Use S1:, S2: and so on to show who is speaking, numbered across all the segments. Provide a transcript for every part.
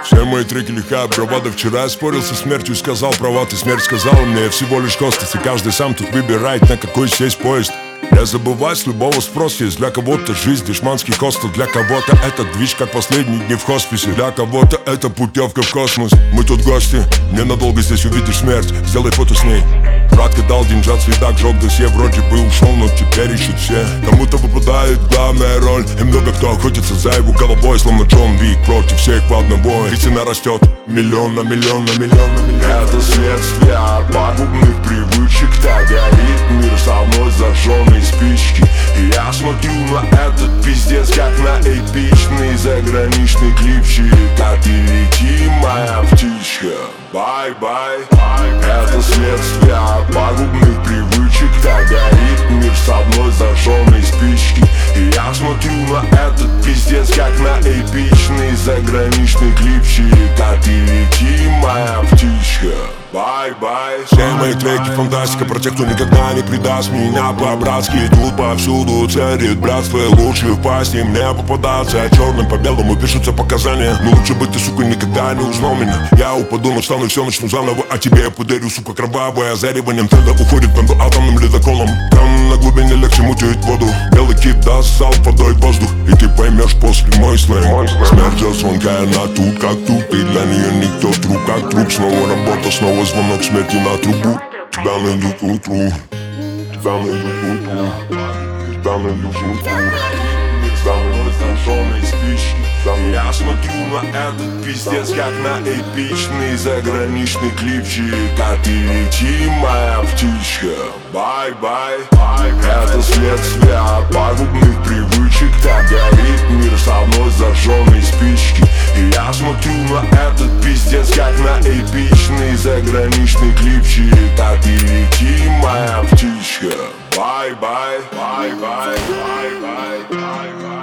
S1: Все мои треки лихая бравада. Вчера я спорил со смертью и сказал права. Ты смерть сказала мне, я всего лишь хостес. И каждый сам тут выбирает, на какой сесть поезд. Я забываю, с любого спрос есть. Для кого-то жизнь дешманский хостел. Для кого-то это движ, как последние дни в хосписе. Для кого-то это путевка в космос. Мы тут гости, ненадолго здесь увидишь смерть. Сделай фото с ней. Братка дал деньжат, свидак, жёг досье. Вроде бы ушел, но теперь ищут все. Кому-то выпадает главная роль. И много кто охотится за его головой. Словно Джон Вик против всех в одного. И цена растет миллион на миллион на миллион на миллион.
S2: Это следствие от пагубных привычек. Так горит мир со мной зажженной спички. И я смотрю на этот пиздец, как на эпичный заграничный клипчик. Как ты лети, моя птичка, бай-бай. Это следствие от пагубных привычек. Так горит мир со мной зажженной спички. И я смотрю на этот пиздец, как на эпичный заграничный клипчик. Как ты лети, моя птичка, бай-бай.
S1: Все мои треки фантастика про тех, кто никогда не предаст меня по-братски. Тут повсюду царит братство, и лучше в пасти мне попадаться. А черным по белому пишутся показания. Но лучше бы ты, сука, никогда не узнал меня. Я упаду, но встану и все начну заново. А тебе я подарю, сука, кровавое озариванием. Тогда уходит между атомным ледоколом. Там на глубине легче мутить воду. Белый кит даст залп водой в воздух. И ты поймешь после мой сленг. Смерть же звонкая, она тут как тут. И для нее никто друг как друг. Снова работа, снова звонок смерти на трубу. Тебя найду к утру. Тебя найду к утру. Тебя найду к утру.
S2: За мной зажженной спички. Я смотрю на этот пиздец, как на эпичный заграничный клипчик. Как ты лети, моя птичка, бай-бай. Это следствие от пагубных привычек. Так горит мир со мной зажженной спички. И я смотрю на этот пиздец, как на эпичный заграничный клипчик. Как ты лети, моя птичка, бай-бай, бай-бай, бай-бай, бай-бай.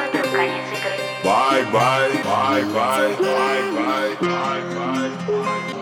S2: Bye bye, bye bye, bye bye, bye bye.